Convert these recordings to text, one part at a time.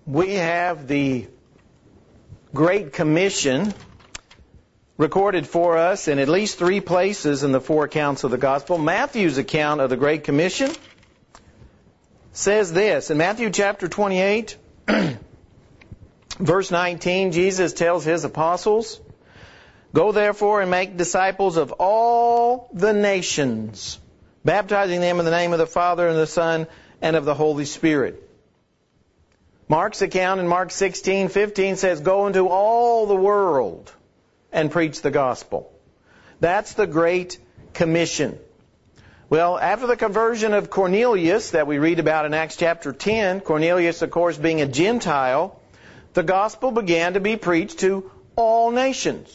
we have the Great Commission recorded for us in at least three places in the four accounts of the Gospel. Matthew's account of the Great Commission says this. In Matthew chapter 28, verse 19, Jesus tells His apostles, "Go therefore and make disciples of all the nations, baptizing them in the name of the Father and the Son and of the Holy Spirit." Mark's account in Mark 16:15 says, "Go into all the world and preach the gospel." That's the Great Commission. Well, after the conversion of Cornelius that we read about in Acts chapter 10, Cornelius, of course, being a Gentile, the gospel began to be preached to all nations.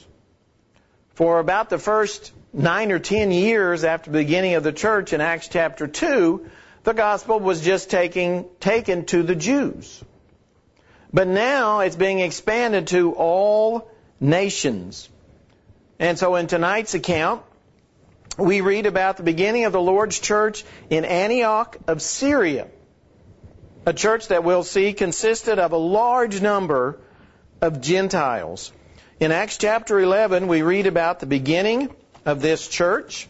For about the first 9 or 10 years after the beginning of the church in Acts chapter 2, the gospel was just taken to the Jews. But now it's being expanded to all nations. And so in tonight's account, we read about the beginning of the Lord's church in Antioch of Syria. A church that we'll see consisted of a large number of Gentiles. In Acts chapter 11, we read about the beginning of this church.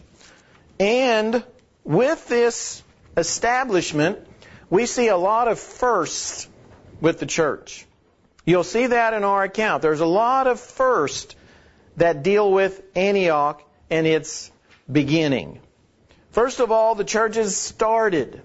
And with this establishment, we see a lot of firsts with the church. You'll see that in our account. There's a lot of firsts that deal with Antioch and its beginning. First of all, the church is started.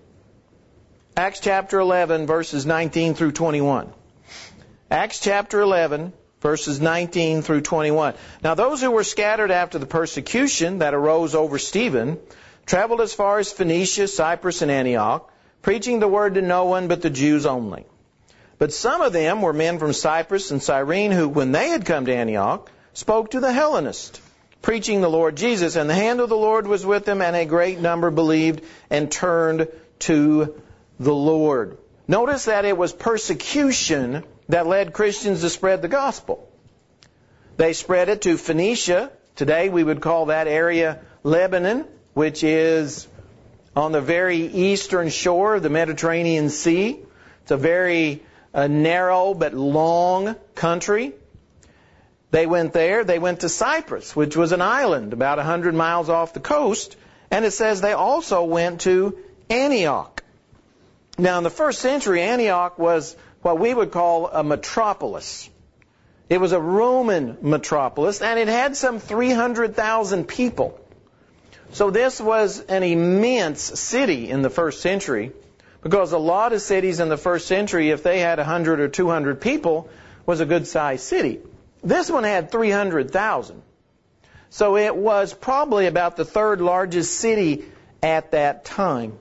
Acts chapter 11, verses 19 through 21. Acts chapter 11, verses 19 through 21. Now those who were scattered after the persecution that arose over Stephen traveled as far as Phoenicia, Cyprus, and Antioch, preaching the word to no one but the Jews only. But some of them were men from Cyprus and Cyrene who, when they had come to Antioch, spoke to the Hellenists, preaching the Lord Jesus. And the hand of the Lord was with them, and a great number believed and turned to the Lord. Notice that it was persecution that led Christians to spread the gospel. They spread it to Phoenicia. Today we would call that area Lebanon, which is on the very eastern shore of the Mediterranean Sea. It's a very narrow but long country. They went there. They went to Cyprus, which was an island about 100 miles off the coast. And it says they also went to Antioch. Now, in the first century, Antioch was what we would call a metropolis. It was a Roman metropolis, and it had some 300,000 people. So this was an immense city in the first century, because a lot of cities in the first century, if they had 100 or 200 people, was a good-sized city. This one had 300,000. So it was probably about the third largest city at that time.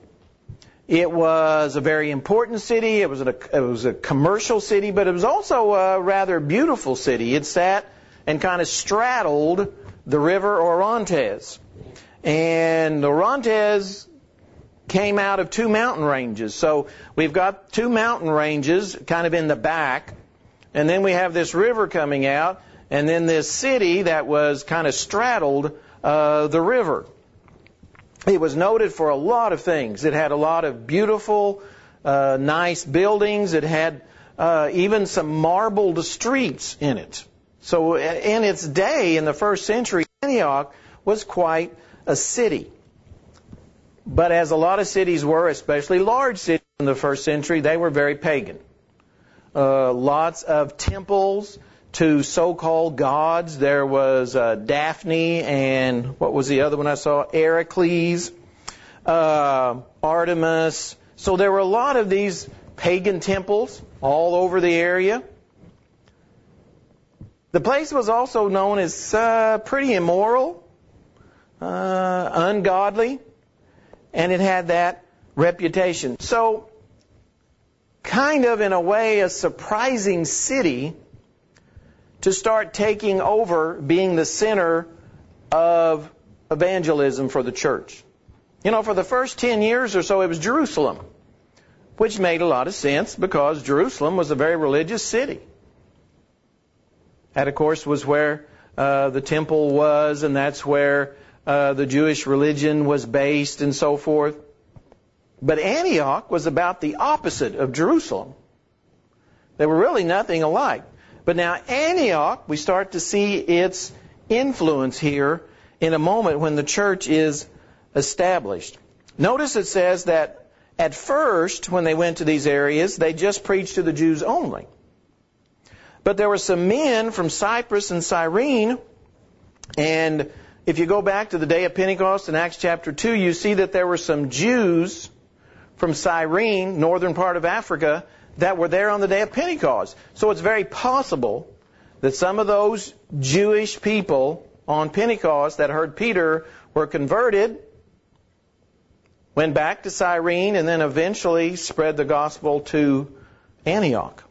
It was a very important city. It was a commercial city, but it was also a rather beautiful city. It sat and kind of straddled the river Orontes. And the Orontes came out of two mountain ranges. So we've got two mountain ranges kind of in the back, and then we have this river coming out, and then this city that was kind of straddled the river. It was noted for a lot of things. It had a lot of beautiful, nice buildings. It had even some marbled streets in it. So in its day, in the first century, Antioch was quite a city. But as a lot of cities were, especially large cities in the first century, they were very pagan. Lots of temples to so-called gods. There was Daphne and what was the other one I saw? Heracles, Artemis. So there were a lot of these pagan temples all over the area. The place was also known as pretty immoral, ungodly, and it had that reputation. So, kind of in a way a surprising city to start taking over being the center of evangelism for the church. You know, for the first 10 years or so, it was Jerusalem, which made a lot of sense because Jerusalem was a very religious city. That, of course, was where the temple was, and that's where the Jewish religion was based and so forth. But Antioch was about the opposite of Jerusalem. They were really nothing alike. But now Antioch, we start to see its influence here in a moment when the church is established. Notice it says that at first, when they went to these areas, they just preached to the Jews only. But there were some men from Cyprus and Cyrene, and if you go back to the day of Pentecost in Acts chapter 2, you see that there were some Jews from Cyrene, northern part of Africa, that were there on the day of Pentecost. So it's very possible that some of those Jewish people on Pentecost that heard Peter were converted, went back to Cyrene, and then eventually spread the gospel to Antioch.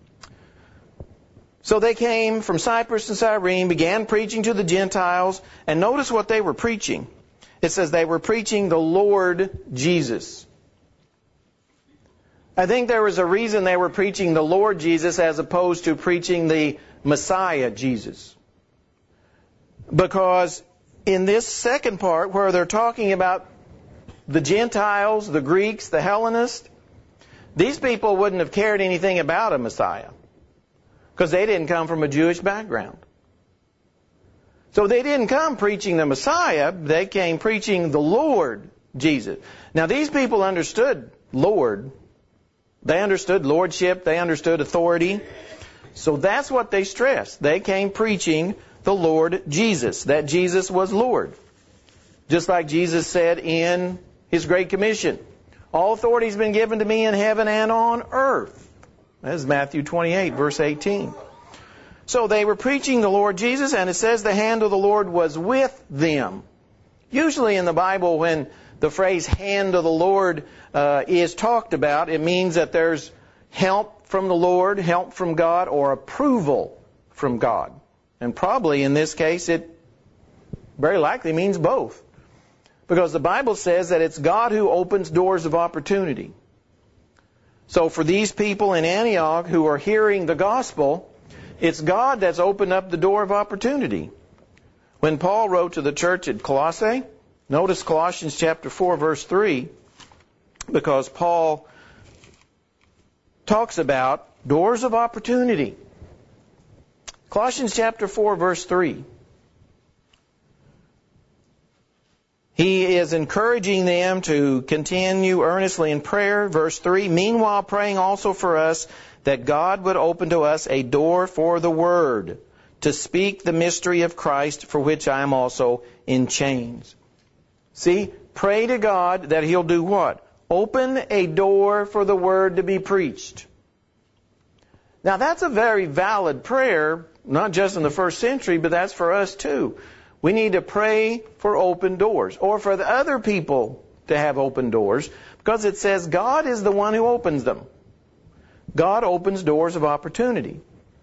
So they came from Cyprus and Cyrene, began preaching to the Gentiles, and notice what they were preaching. It says they were preaching the Lord Jesus. I think there was a reason they were preaching the Lord Jesus as opposed to preaching the Messiah Jesus. Because in this second part where they're talking about the Gentiles, the Greeks, the Hellenists, these people wouldn't have cared anything about a Messiah because they didn't come from a Jewish background. So they didn't come preaching the Messiah, they came preaching the Lord Jesus. Now these people understood Lord. They understood lordship, they understood authority. So that's what they stressed. They came preaching the Lord Jesus, that Jesus was Lord. Just like Jesus said in His Great Commission, all authority has been given to me in heaven and on earth. That is Matthew 28, verse 18. So they were preaching the Lord Jesus, and it says the hand of the Lord was with them. Usually in the Bible, when the phrase hand of the Lord is talked about, it means that there's help from the Lord, help from God, or approval from God. And probably in this case, it very likely means both. Because the Bible says that it's God who opens doors of opportunity. So for these people in Antioch who are hearing the gospel, it's God that's opened up the door of opportunity. When Paul wrote to the church at Colossae, notice Colossians chapter 4, verse 3, because Paul talks about doors of opportunity. Colossians chapter 4, verse 3. He is encouraging them to continue earnestly in prayer. Verse 3, meanwhile praying also for us that God would open to us a door for the word to speak the mystery of Christ, for which I am also in chains. See, pray to God that He'll do what? Open a door for the word to be preached. Now that's a very valid prayer, not just in the first century, but that's for us too. We need to pray for open doors, or for the other people to have open doors, because it says God is the one who opens them. God opens doors of opportunity.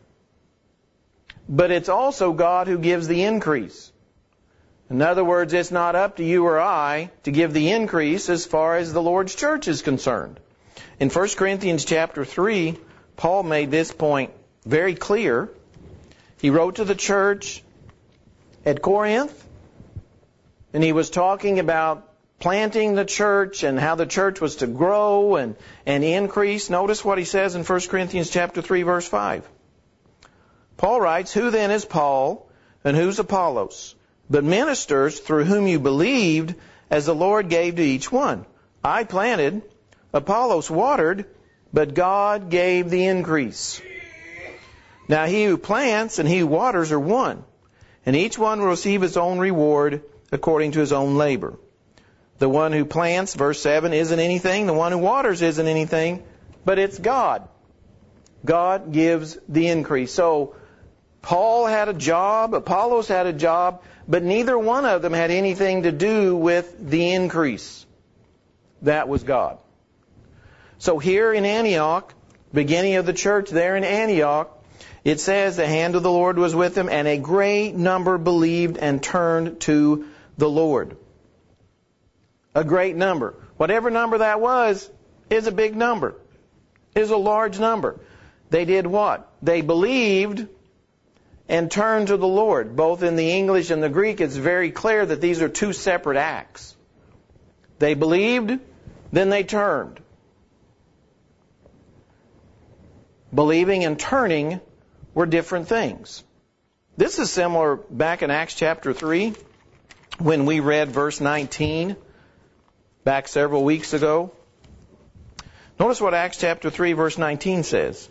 But it's also God who gives the increase. In other words, it's not up to you or I to give the increase as far as the Lord's church is concerned. In 1 Corinthians chapter 3, Paul made this point very clear. He wrote to the church at Corinth, and he was talking about planting the church and how the church was to grow and increase. Notice what he says in 1 Corinthians chapter 3, verse 5. Paul writes, who then is Paul and who's Apollos? But ministers through whom you believed, as the Lord gave to each one. I planted, Apollos watered, but God gave the increase. Now he who plants and he who waters are one, and each one will receive his own reward according to his own labor. The one who plants, verse 7, isn't anything. The one who waters isn't anything, but it's God. God gives the increase. So Paul had a job, Apollos had a job, but neither one of them had anything to do with the increase. That was God. So here in Antioch, beginning of the church there in Antioch, it says the hand of the Lord was with them, and a great number believed and turned to the Lord. A great number. Whatever number that was, is a big number. Is a large number. They did what? They believed and turned to the Lord. Both in the English and the Greek, it's very clear that these are two separate acts. They believed, then they turned. believing and turning were different things. This is similar back in Acts chapter 3 when we read verse 19 back several weeks ago. Notice what Acts chapter 3 verse 19 says.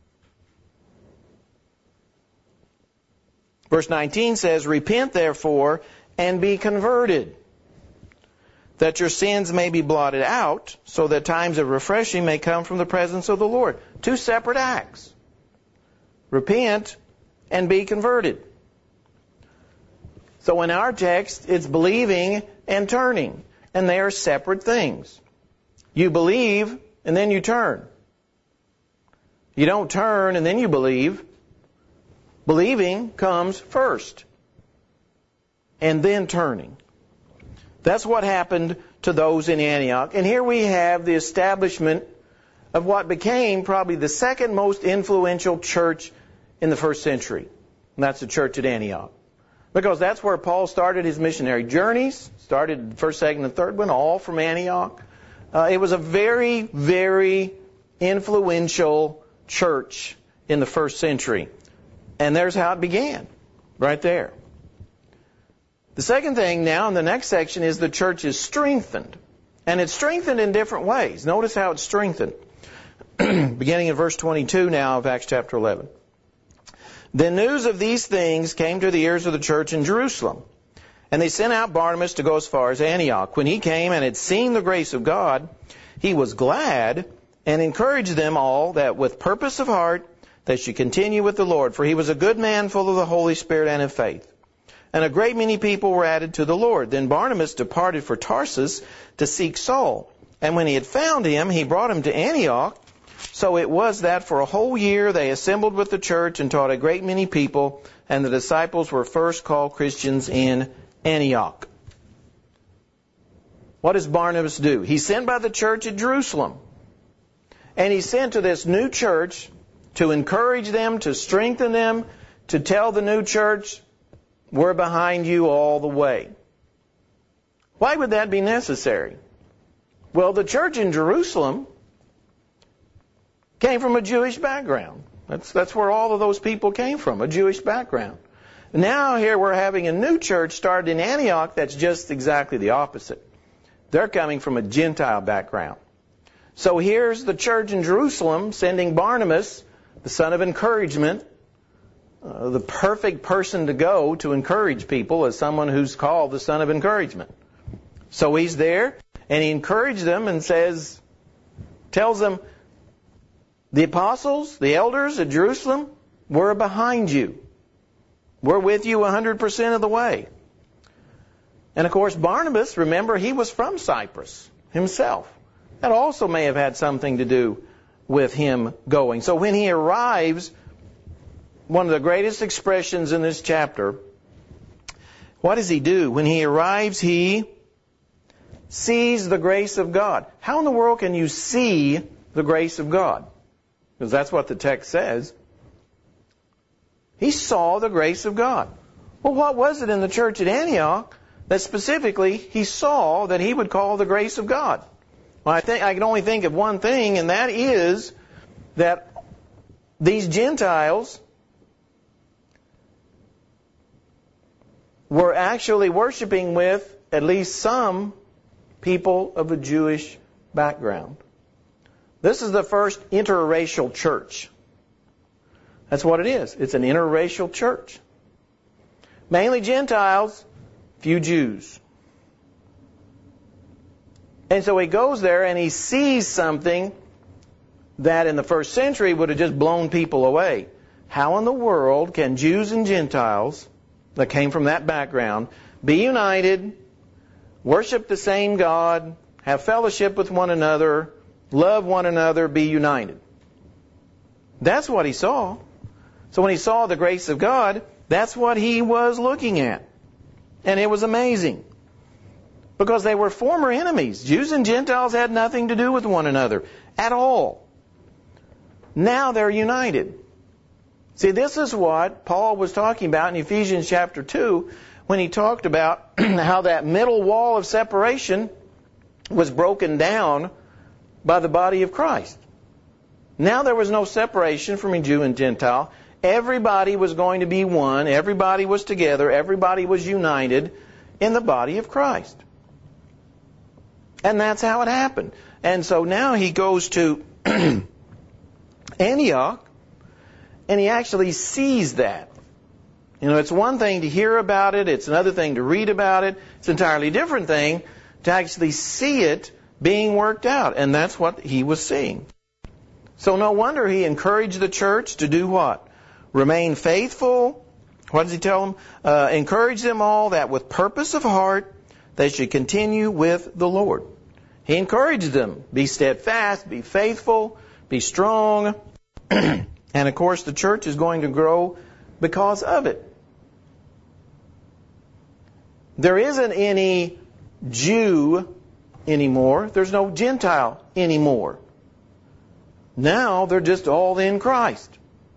Verse 19 says, "Repent therefore and be converted, that your sins may be blotted out, so that times of refreshing may come from the presence of the Lord." Two separate acts. Repent and be converted. So in our text, it's believing and turning, and they are separate things. You believe and then you turn. You don't turn and then you believe. Believing comes first, and then turning. That's what happened to those in Antioch. And here we have the establishment of what became probably the second most influential church in the first century. And that's the church at Antioch. Because that's where Paul started his missionary journeys. Started the first, second, and third one, all from Antioch. It was a very, very influential church in the first century. And there's how it began, right there. The second thing now in the next section is the church is strengthened. And it's strengthened in different ways. Notice how it's strengthened. Beginning in verse 22 now of Acts chapter 11. "The news of these things came to the ears of the church in Jerusalem. And they sent out Barnabas to go as far as Antioch. When he came and had seen the grace of God, he was glad and encouraged them all that with purpose of heart they should continue with the Lord. For he was a good man, full of the Holy Spirit and of faith. And a great many people were added to the Lord. Then Barnabas departed for Tarsus to seek Saul. And when he had found him, he brought him to Antioch. So it was that for a whole year they assembled with the church and taught a great many people. And the disciples were first called Christians in Antioch." What does Barnabas do? He's sent by the church at Jerusalem. And he's sent to this new church to encourage them, to strengthen them, to tell the new church, we're behind you all the way. Why would that be necessary? Well, the church in Jerusalem came from a Jewish background. That's where all of those people came from, a Jewish background. Now here we're having a new church started in Antioch that's just exactly the opposite. They're coming from a Gentile background. So here's the church in Jerusalem sending Barnabas, the son of encouragement, the perfect person to go to encourage people as someone who's called the son of encouragement. So he's there, and he encouraged them and tells them, the apostles, the elders at Jerusalem, we're behind you. We're with you 100% of the way. And of course, Barnabas, remember, he was from Cyprus himself. That also may have had something to do with him going. So when he arrives, one of the greatest expressions in this chapter, what does he do? When he arrives, he sees the grace of God. How in the world can you see the grace of God? Because that's what the text says. He saw the grace of God. Well, what was it in the church at Antioch that specifically he saw that he would call the grace of God? Well, I can only think of one thing, and that is that these Gentiles were actually worshiping with at least some people of a Jewish background. This is the first interracial church. That's what it is. It's an interracial church. Mainly Gentiles, few Jews. And so he goes there and he sees something that in the first century would have just blown people away. How in the world can Jews and Gentiles that came from that background be united, worship the same God, have fellowship with one another, love one another, be united? That's what he saw. So when he saw the grace of God, that's what he was looking at. And it was amazing. Because they were former enemies. Jews and Gentiles had nothing to do with one another at all. Now they're united. See, this is what Paul was talking about in Ephesians chapter 2 when he talked about how that middle wall of separation was broken down by the body of Christ. Now there was no separation from Jew and Gentile. Everybody was going to be one. Everybody was together. Everybody was united in the body of Christ. And that's how it happened. And so now he goes to Antioch, and he actually sees that. You know, it's one thing to hear about it. It's another thing to read about it. It's an entirely different thing to actually see it being worked out. And that's what he was seeing. So no wonder he encouraged the church to do what? Remain faithful. What does he tell them? Encourage them all that with purpose of heart they should continue with the Lord. He encouraged them. Be steadfast, be faithful, be strong. And of course the church is going to grow because of it. There isn't any Jew anymore. There's no Gentile anymore. Now they're just all in Christ.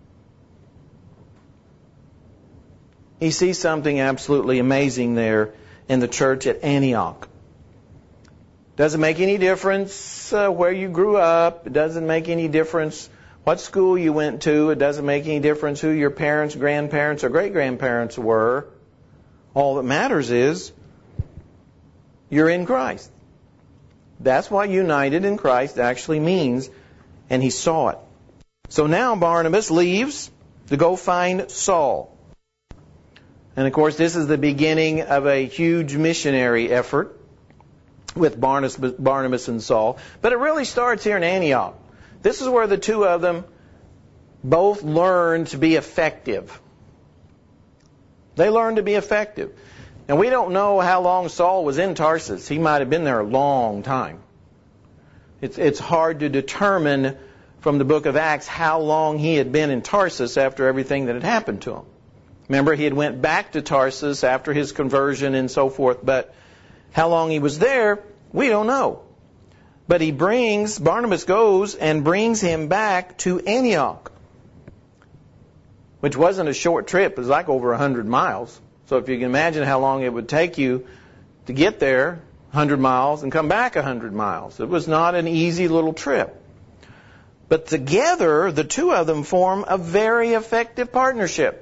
He sees something absolutely amazing there in the church at Antioch. Doesn't make any difference where you grew up. It doesn't make any difference what school you went to. It doesn't make any difference who your parents, grandparents, or great-grandparents were. All that matters is you're in Christ. That's what united in Christ actually means, and he saw it. So now Barnabas leaves to go find Saul. And of course, this is the beginning of a huge missionary effort with Barnabas and Saul. But it really starts here in Antioch. This is where the two of them both learned to be effective. They learned to be effective. And we don't know how long Saul was in Tarsus. He might have been there a long time. It's hard to determine from the book of Acts how long he had been in Tarsus after everything that had happened to him. Remember, he had went back to Tarsus after his conversion and so forth, but how long he was there, we don't know. But Barnabas goes and brings him back to Antioch, which wasn't a short trip. It was like over 100 miles. So if you can imagine how long it would take you to get there, 100 miles, and come back 100 miles. It was not an easy little trip. But together, the two of them form a very effective partnership.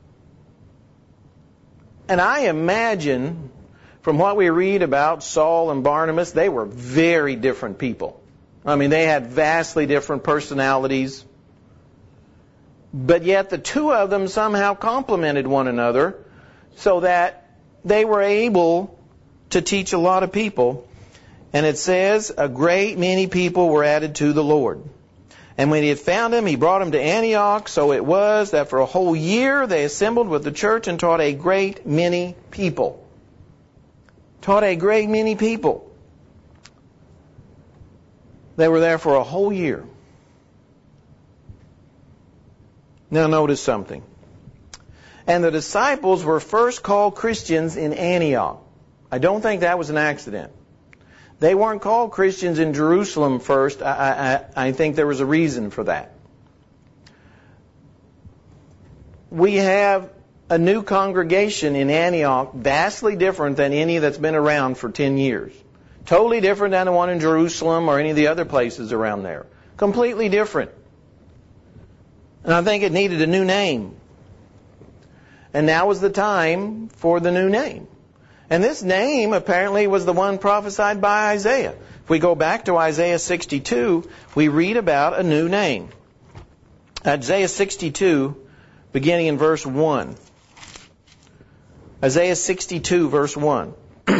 And I imagine, from what we read about Saul and Barnabas, they were very different people. I mean, they had vastly different personalities. But yet the two of them somehow complemented one another so that they were able to teach a lot of people. And it says, a great many people were added to the Lord. And when he had found him, he brought him to Antioch. So it was that for a whole year they assembled with the church and taught a great many people. Taught a great many people. They were there for a whole year. Now notice something. And the disciples were first called Christians in Antioch. I don't think that was an accident. They weren't called Christians in Jerusalem first. I think there was a reason for that. We have a new congregation in Antioch, vastly different than any that's been around for 10 years. Totally different than the one in Jerusalem or any of the other places around there. Completely different. And I think it needed a new name. And now was the time for the new name. And this name apparently was the one prophesied by Isaiah. If we go back to Isaiah 62, we read about a new name. Isaiah 62, beginning in verse 1. Isaiah 62, verse 1.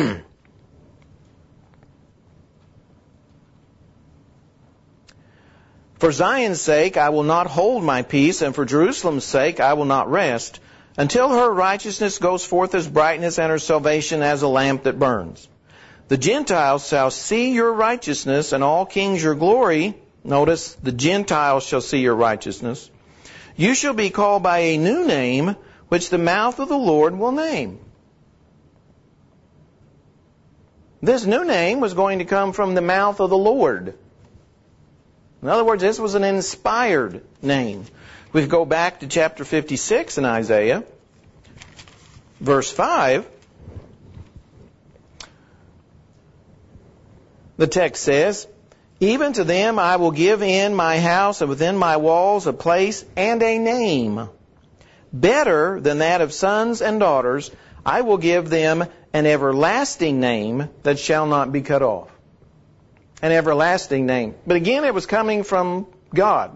For Zion's sake I will not hold my peace, and for Jerusalem's sake I will not rest, until her righteousness goes forth as brightness and her salvation as a lamp that burns. The Gentiles shall see your righteousness and all kings your glory. Notice, the Gentiles shall see your righteousness. You shall be called by a new name, which the mouth of the Lord will name. This new name was going to come from the mouth of the Lord. In other words, this was an inspired name. We go back to chapter 56 in Isaiah, verse 5. The text says, Even to them I will give in my house and within my walls a place and a name. Better than that of sons and daughters, I will give them an everlasting name that shall not be cut off. An everlasting name. But again, it was coming from God.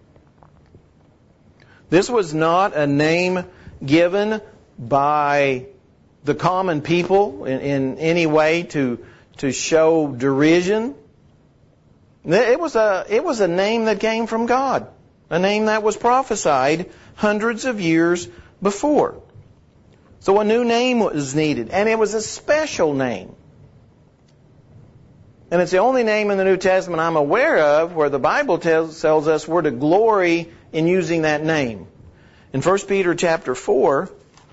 This was not a name given by the common people in any way to show derision. It was a name that came from God. A name that was prophesied hundreds of years before. So a new name was needed, and it was a special name. And it's the only name in the New Testament I'm aware of where the Bible tells us we're to glory in using that name. In 1 Peter chapter 4,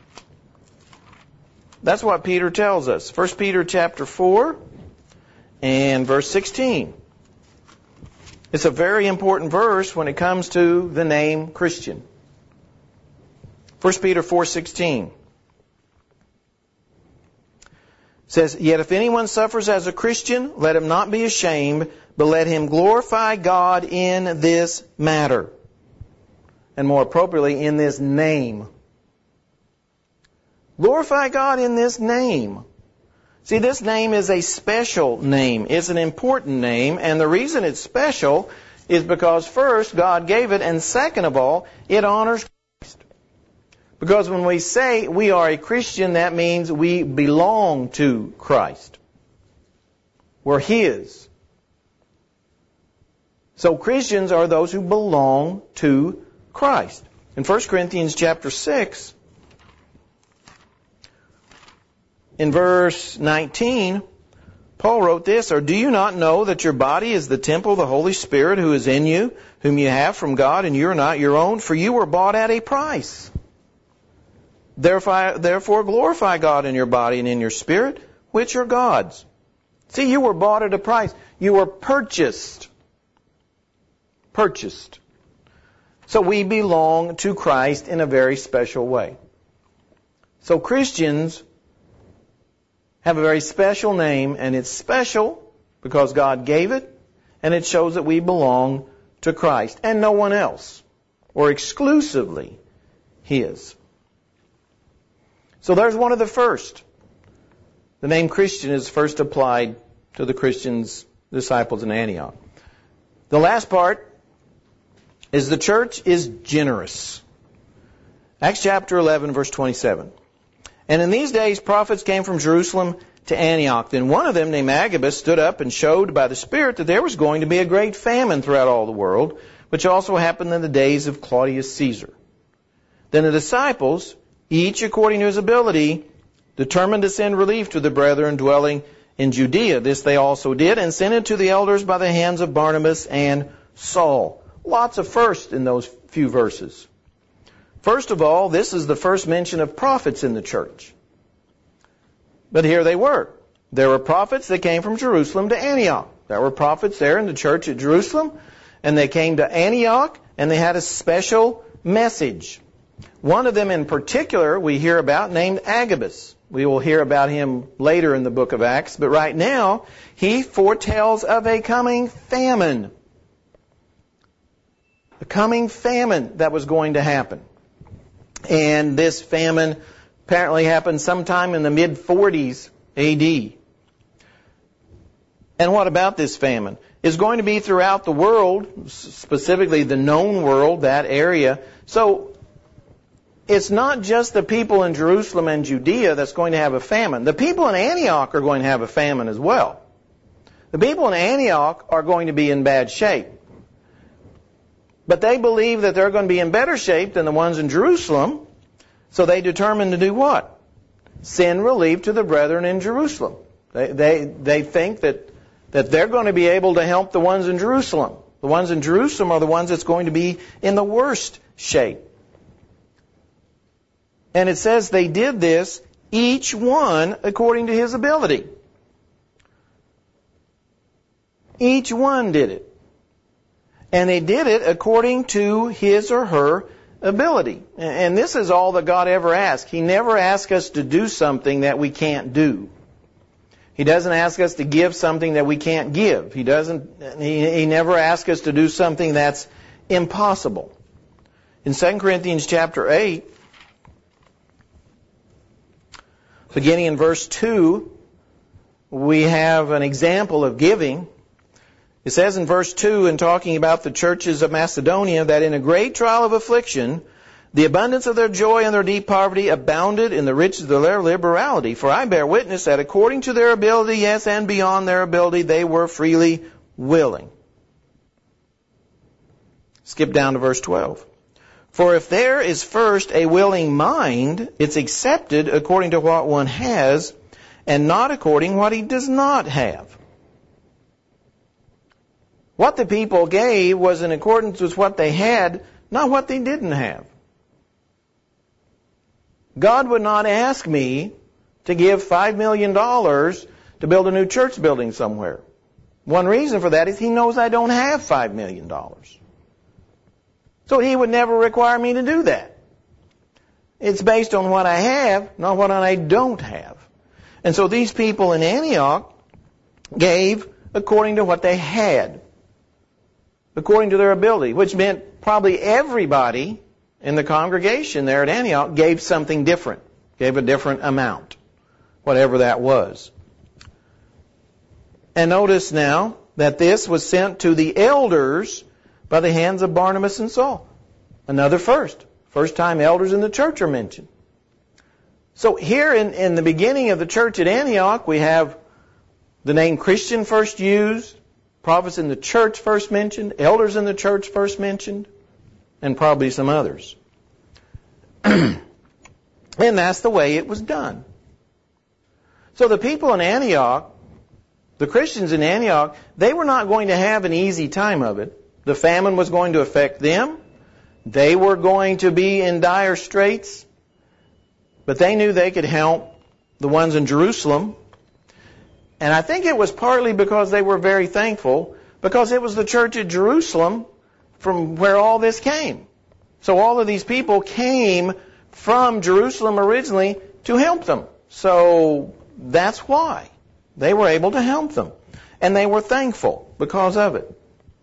that's what Peter tells us. 1 Peter chapter 4 and verse 16. It's a very important verse when it comes to the name Christian. 1 Peter 4:16 says, "Yet if anyone suffers as a Christian, let him not be ashamed, but let him glorify God in this matter." And more appropriately, in this name. Glorify God in this name. See, this name is a special name. It's an important name, and the reason it's special is because first, God gave it, and second of all, it honors Christ. Because when we say we are a Christian, that means we belong to Christ. We're His. So Christians are those who belong to Christ. In 1 Corinthians chapter 6, in verse 19, Paul wrote this, "Or do you not know that your body is the temple of the Holy Spirit who is in you, whom you have from God, and you are not your own? For you were bought at a price. Therefore glorify God in your body and in your spirit, which are God's." See, you were bought at a price. You were purchased. Purchased. So we belong to Christ in a very special way. So Christians have a very special name, and it's special because God gave it, and it shows that we belong to Christ and no one else, or exclusively His. So there's one of the first. The name Christian is first applied to the Christians, disciples in Antioch. The last part is the church is generous. Acts chapter 11, verse 27. "And in these days prophets came from Jerusalem to Antioch. Then one of them, named Agabus, stood up and showed by the Spirit that there was going to be a great famine throughout all the world, which also happened in the days of Claudius Caesar. Then the disciples, each according to his ability, determined to send relief to the brethren dwelling in Judea. This they also did, and sent it to the elders by the hands of Barnabas and Saul." Lots of firsts in those few verses. First of all, this is the first mention of prophets in the church. But here they were. There were prophets that came from Jerusalem to Antioch. There were prophets there in the church at Jerusalem, and they came to Antioch, and they had a special message. One of them in particular we hear about, named Agabus. We will hear about him later in the book of Acts, but right now he foretells of a coming famine. A coming famine that was going to happen. And this famine apparently happened sometime in the mid-40s A.D. And what about this famine? It's going to be throughout the world, specifically the known world, that area. So it's not just the people in Jerusalem and Judea that's going to have a famine. The people in Antioch are going to have a famine as well. The people in Antioch are going to be in bad shape. But they believe that they're going to be in better shape than the ones in Jerusalem, so they determined to do what? Send relief to the brethren in Jerusalem. They think that they're going to be able to help the ones in Jerusalem. The ones in Jerusalem are the ones that's going to be in the worst shape. And it says they did this, each one according to his ability. Each one did it. And they did it according to his or her ability. And this is all that God ever asked. He never asked us to do something that we can't do. He doesn't ask us to give something that we can't give. He never asks us to do something that's impossible. In 2 Corinthians chapter 8, beginning in verse 2, we have an example of giving. It says in verse 2, in talking about the churches of Macedonia, that in a great trial of affliction, the abundance of their joy and their deep poverty abounded in the riches of their liberality. For I bear witness that according to their ability, yes, and beyond their ability, they were freely willing. Skip down to verse 12. For if there is first a willing mind, it's accepted according to what one has, and not according to what he does not have. What the people gave was in accordance with what they had, not what they didn't have. God would not ask me to give $5 million to build a new church building somewhere. One reason for that is He knows I don't have $5 million. So He would never require me to do that. It's based on what I have, not what I don't have. And so these people in Antioch gave according to what they had, according to their ability, which meant probably everybody in the congregation there at Antioch gave something different, gave a different amount, whatever that was. And notice now that this was sent to the elders by the hands of Barnabas and Saul. Another first. First time elders in the church are mentioned. So here in the beginning of the church at Antioch, we have the name Christian first used, prophets in the church first mentioned, elders in the church first mentioned, and probably some others. And that's the way it was done. So the people in Antioch, the Christians in Antioch, they were not going to have an easy time of it. The famine was going to affect them. They were going to be in dire straits. But they knew they could help the ones in Jerusalem. And I think it was partly because they were very thankful, because it was the church at Jerusalem from where all this came. So all of these people came from Jerusalem originally to help them. So that's why they were able to help them. And they were thankful because of it.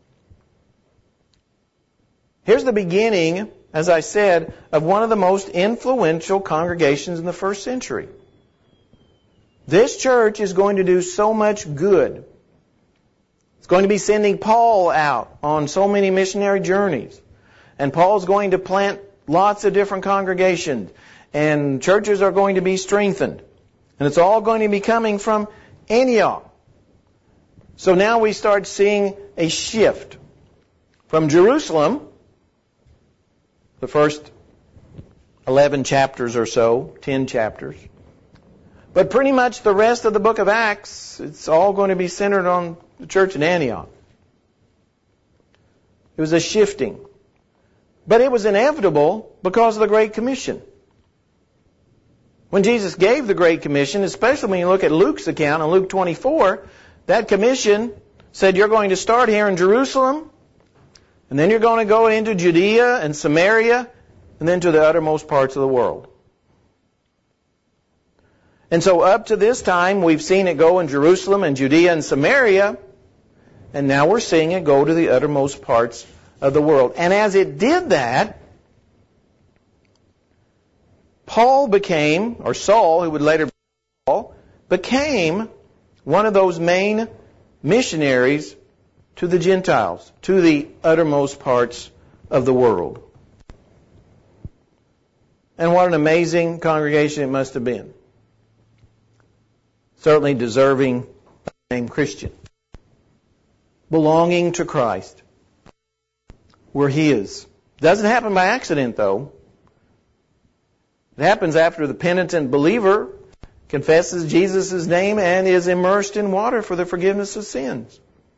Here's the beginning, as I said, of one of the most influential congregations in the first century. This church is going to do so much good. It's going to be sending Paul out on so many missionary journeys. And Paul's going to plant lots of different congregations. And churches are going to be strengthened. And it's all going to be coming from Antioch. So now we start seeing a shift from Jerusalem, the first 11 chapters or so, 10 chapters. But pretty much the rest of the book of Acts, it's all going to be centered on the church in Antioch. It was a shifting. But it was inevitable because of the Great Commission. When Jesus gave the Great Commission, especially when you look at Luke's account in Luke 24, that commission said you're going to start here in Jerusalem, and then you're going to go into Judea and Samaria, and then to the uttermost parts of the world. And so up to this time, we've seen it go in Jerusalem and Judea and Samaria, and now we're seeing it go to the uttermost parts of the world. And as it did that, Paul became, or Saul, who would later be Paul, became one of those main missionaries to the Gentiles, to the uttermost parts of the world. And what an amazing congregation it must have been. Certainly deserving the name Christian. Belonging to Christ. We're His. Doesn't happen by accident, though. It happens after the penitent believer confesses Jesus' name and is immersed in water for the forgiveness of sins.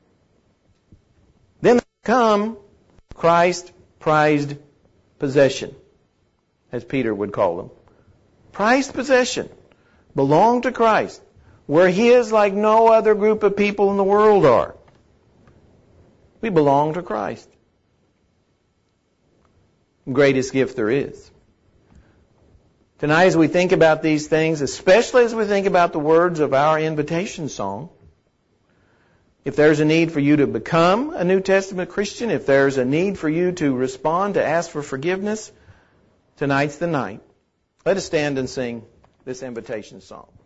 Then come Christ prized possession, as Peter would call them. Prized possession. Belong to Christ. We're His like no other group of people in the world are. We belong to Christ. Greatest gift there is. Tonight, as we think about these things, especially as we think about the words of our invitation song, if there's a need for you to become a New Testament Christian, if there's a need for you to respond, to ask for forgiveness, tonight's the night. Let us stand and sing this invitation song.